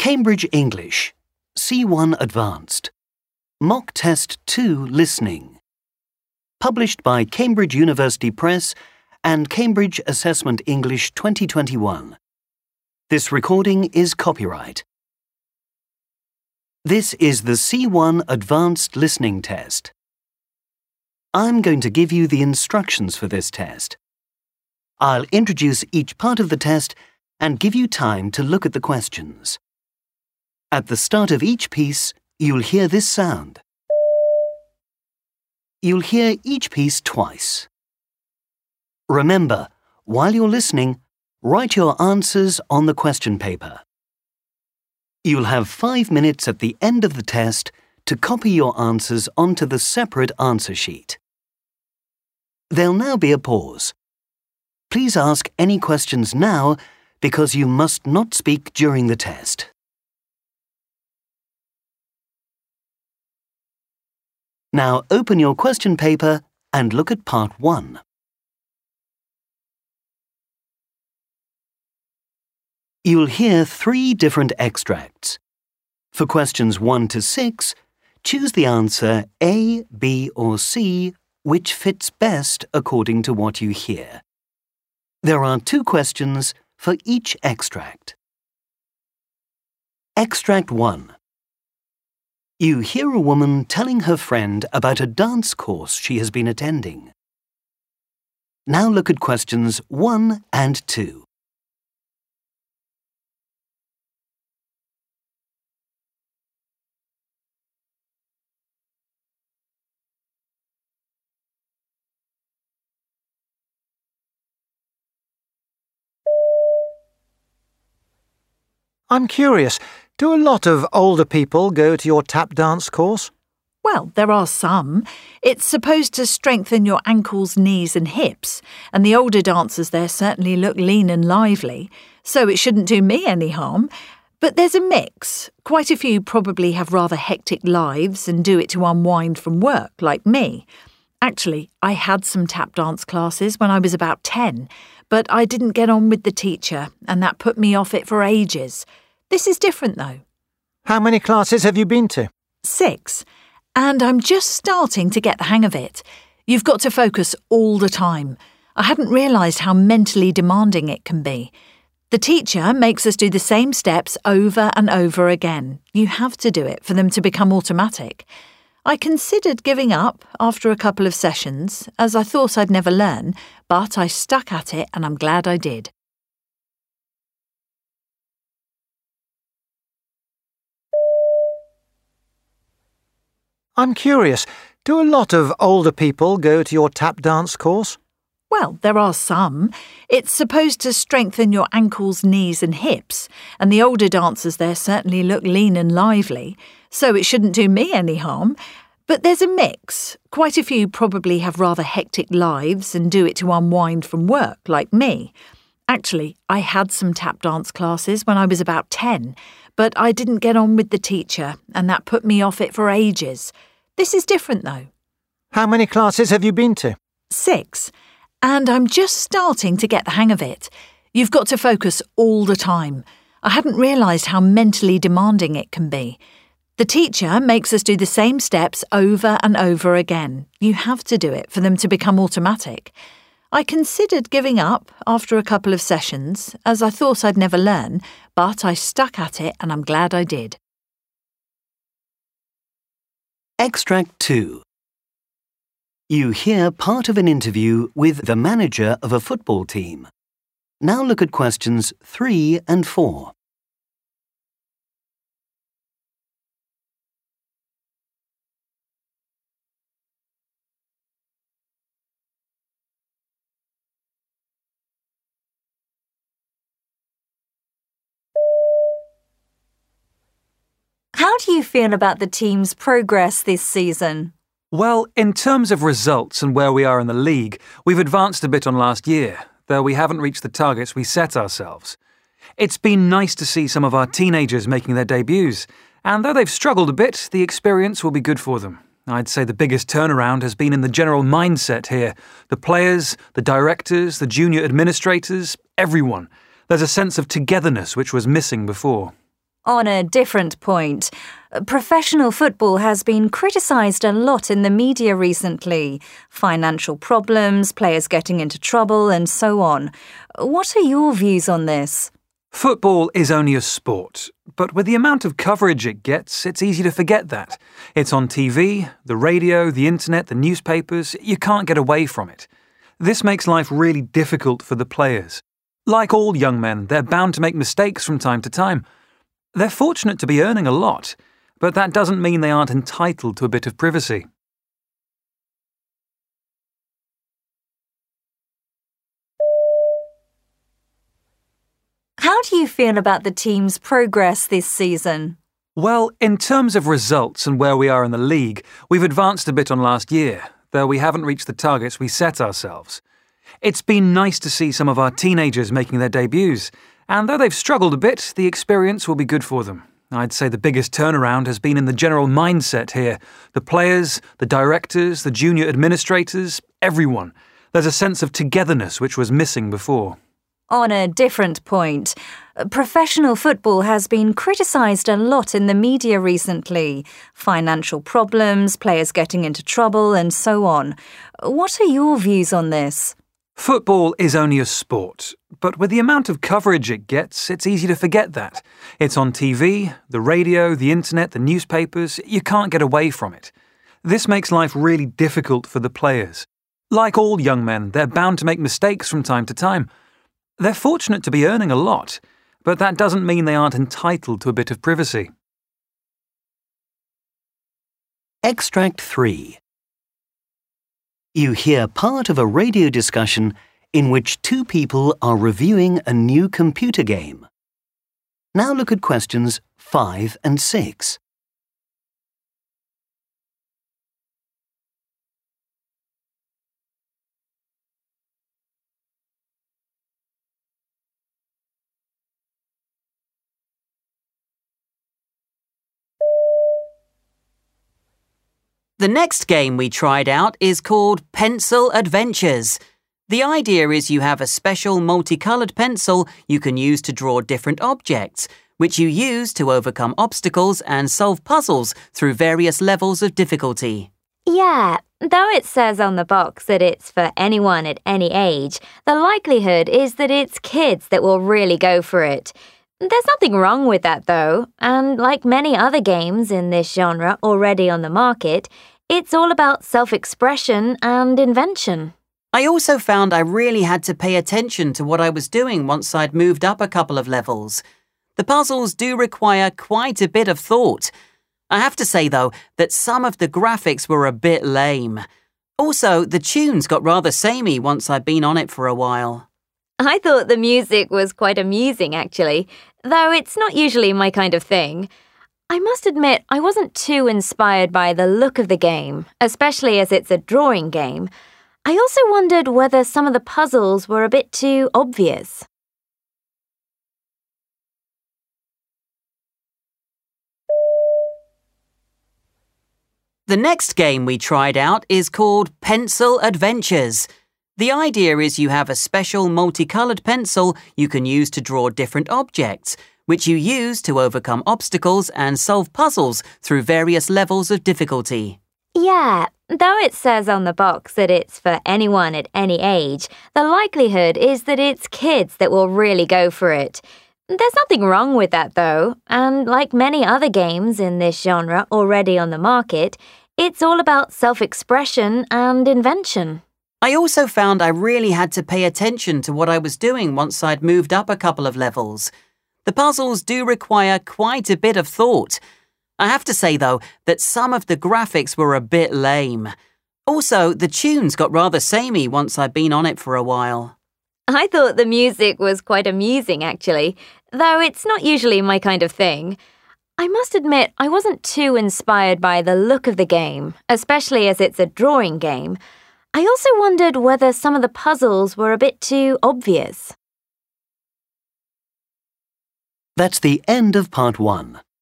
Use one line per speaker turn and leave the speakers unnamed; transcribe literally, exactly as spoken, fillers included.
Cambridge English, C one Advanced, Mock Test two Listening. Published by Cambridge University Press and Cambridge Assessment English twenty twenty-one. This recording is copyright. This is the C one Advanced Listening Test. I'm going to give you the instructions for this test. I'll introduce each part of the test and give you time to look at the questions. At the start of each piece, you'll hear this sound. You'll hear each piece twice. Remember, while you're listening, write your answers on the question paper. You'll have five minutes at the end of the test to copy your answers onto the separate answer sheet. There'll now be a pause. Please ask any questions now because you must not speak during the test. Now open your question paper and look at part one. You'll hear three different extracts. For questions one to six, choose the answer A, B or C which fits best according to what you hear. There are two questions for each extract. Extract one. You hear a woman telling her friend about a dance course she has been attending. Now look at questions one and two.
I'm curious, do a lot of older people go to your tap dance course?
Well, there are some. It's supposed to strengthen your ankles, knees and hips, and the older dancers there certainly look lean and lively, so it shouldn't do me any harm. But there's a mix. Quite a few probably have rather hectic lives and do it to unwind from work, like me. Actually, I had some tap dance classes when I was about ten, but I didn't get on with the teacher, and that put me off it for ages. This is different, though.
How many classes have you been to?
Six. And I'm just starting to get the hang of it. You've got to focus all the time. I hadn't realised how mentally demanding it can be. The teacher makes us do the same steps over and over again. You have to do it for them to become automatic. I considered giving up after a couple of sessions, as I thought I'd never learn, but I stuck at it and I'm glad I did.
I'm curious, do a lot of older people go to your tap dance course?
Well, there are some. It's supposed to strengthen your ankles, knees and hips, and the older dancers there certainly look lean and lively, so it shouldn't do me any harm. But there's a mix. Quite a few probably have rather hectic lives and do it to unwind from work, like me. Actually, I had some tap dance classes when I was about ten, but I didn't get on with the teacher, and that put me off it for ages. This is different, though.
How many classes have you been to?
Six. And I'm just starting to get the hang of it. You've got to focus all the time. I hadn't realised how mentally demanding it can be. The teacher makes us do the same steps over and over again. You have to do it for them to become automatic. I considered giving up after a couple of sessions, as I thought I'd never learn, but I stuck at it and I'm glad I did.
Extract two. You hear part of an interview with the manager of a football team. Now look at questions three and four.
How do you feel about the team's progress this season?
Well, in terms of results and where we are in the league, we've advanced a bit on last year, though we haven't reached the targets we set ourselves. It's been nice to see some of our teenagers making their debuts, and though they've struggled a bit, the experience will be good for them. I'd say the biggest turnaround has been in the general mindset here. The players, the directors, the junior administrators, everyone. There's a sense of togetherness which was missing before.
On a different point, professional football has been criticised a lot in the media recently. Financial problems, players getting into trouble, and so on. What are your views on this?
Football is only a sport, but with the amount of coverage it gets, it's easy to forget that. It's on T V, the radio, the internet, the newspapers. You can't get away from it. This makes life really difficult for the players. Like all young men, they're bound to make mistakes from time to time. They're fortunate to be earning a lot, but that doesn't mean they aren't entitled to a bit of privacy.
How do you feel about the team's progress this season?
Well, in terms of results and where we are in the league, we've advanced a bit on last year, though we haven't reached the targets we set ourselves. It's been nice to see some of our teenagers making their debuts, and though they've struggled a bit, the experience will be good for them. I'd say the biggest turnaround has been in the general mindset here. The players, the directors, the junior administrators, everyone. There's a sense of togetherness which was missing before.
On a different point, professional football has been criticised a lot in the media recently. Financial problems, players getting into trouble, and so on. What are your views on this?
Football is only a sport, but with the amount of coverage it gets, it's easy to forget that. It's on T V, the radio, the internet, the newspapers. You can't get away from it. This makes life really difficult for the players. Like all young men, they're bound to make mistakes from time to time. They're fortunate to be earning a lot, but that doesn't mean they aren't entitled to a bit of privacy.
Extract three. You hear part of a radio discussion in which two people are reviewing a new computer game. Now look at questions five and six.
The next game we tried out is called Pencil Adventures. The idea is you have a special multicoloured pencil you can use to draw different objects, which you use to overcome obstacles and solve puzzles through various levels of difficulty.
Yeah, though it says on the box that it's for anyone at any age, the likelihood is that it's kids that will really go for it. There's nothing wrong with that, though, and like many other games in this genre already on the market, it's all about self-expression and invention.
I also found I really had to pay attention to what I was doing once I'd moved up a couple of levels. The puzzles do require quite a bit of thought. I have to say, though, that some of the graphics were a bit lame. Also, the tunes got rather samey once I'd been on it for a while.
I thought the music was quite amusing, actually, though it's not usually my kind of thing. I must admit I wasn't too inspired by the look of the game, especially as it's a drawing game. I also wondered whether some of the puzzles were a bit too obvious.
The next game we tried out is called Pencil Adventures. The idea is you have a special multicoloured pencil you can use to draw different objects, which you use to overcome obstacles and solve puzzles through various levels of difficulty.
Yeah, though it says on the box that it's for anyone at any age, the likelihood is that it's kids that will really go for it. There's nothing wrong with that, though, and like many other games in this genre already on the market, it's all about self-expression and invention.
I also found I really had to pay attention to what I was doing once I'd moved up a couple of levels. The puzzles do require quite a bit of thought. I have to say, though, that some of the graphics were a bit lame. Also, the tunes got rather samey once I'd been on it for a while.
I thought the music was quite amusing, actually, though it's not usually my kind of thing. I must admit I wasn't too inspired by the look of the game, especially as it's a drawing game. I also wondered whether some of the puzzles were a bit too obvious.
That's the end of part one.